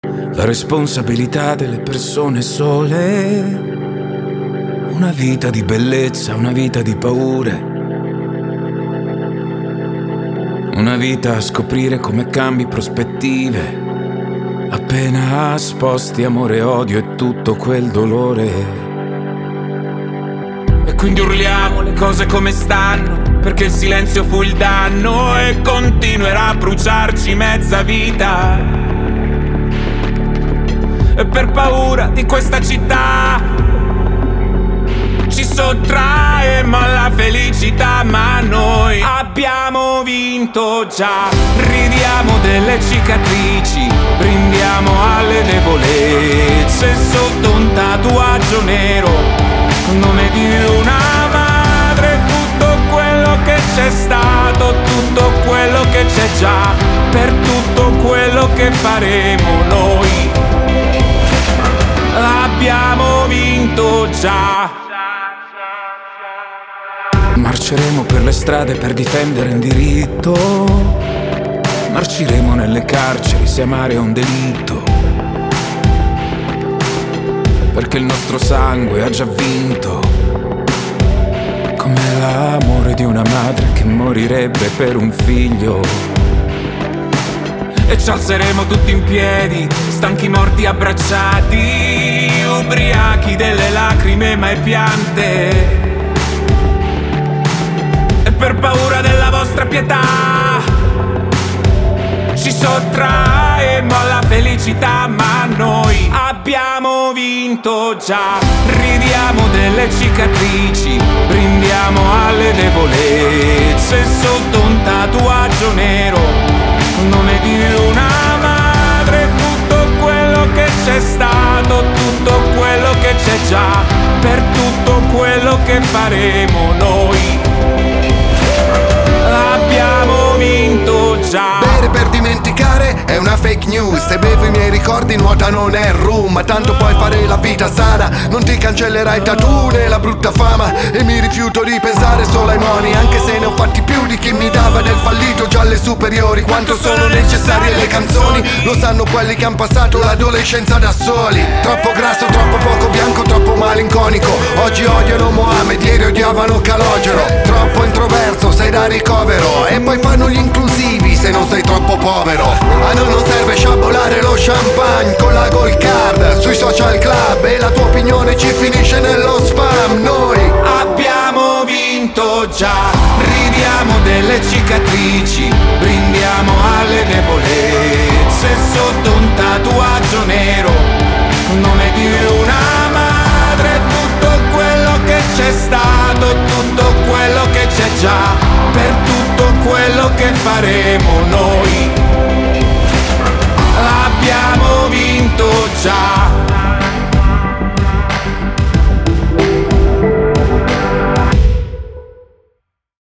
La responsabilità delle persone sole. Una vita di bellezza, una vita di paure. Una vita a scoprire come cambi prospettive. Appena sposti amore e odio e tutto quel dolore. E quindi urliamo le cose come stanno, perché il silenzio fu il danno e continuerà a bruciarci mezza vita. E per paura di questa città ci sottraemo alla felicità, ma noi abbiamo vinto già. Ridiamo delle cicatrici, brindiamo alle debolezze sotto un tatuaggio nero, con nome di una madre. Tutto quello che c'è stato, tutto quello che c'è già, per tutto quello che faremo noi abbiamo vinto già. Marceremo per le strade per difendere il diritto. Marciremo nelle carceri se amare è un delitto, perché il nostro sangue ha già vinto. Come l'amore di una madre che morirebbe per un figlio. E ci alzeremo tutti in piedi, stanchi morti abbracciati, ubriachi delle lacrime mai piante. E per paura della vostra pietà ci sottraemo alla felicità, ma noi abbiamo vinto già. Ridiamo delle cicatrici, brindiamo alle debolezze sotto un tatuaggio nero, con nome di una madre. Tutto quello che c'è stato, tutto quello che c'è già, per tutto quello che faremo noi abbiamo vinto già. Bere per dimenticare è una fake news. Se bevo i miei ricordi nuota non è rum. Ma tanto puoi fare la vita sana, non ti cancellerai tattoo né la brutta fama. E mi rifiuto di pensare solo ai moni, anche se ne ho fatti più di chi mi dava del fallito già alle superiori. Quanto sono necessarie le canzoni, lo sanno quelli che han passato l'adolescenza da soli. Troppo grasso, troppo poco bianco, troppo malinconico. Oggi odiano Mohammed, ieri odiavano Calogero. Troppo introverso, sei da ricovero, e poi fanno gli inclusivi se non sei troppo povero. A noi non serve sciabolare lo champagne con la gold card sui social club, e la tua opinione ci finisce nello spam. Noi abbiamo vinto già. Ridiamo delle cicatrici, brindiamo alle debolezze sotto un tatuaggio nero, con nome di una madre. Tutto quello che c'è stato, tutto quello che c'è già, per tutto quello che faremo noi abbiamo vinto già.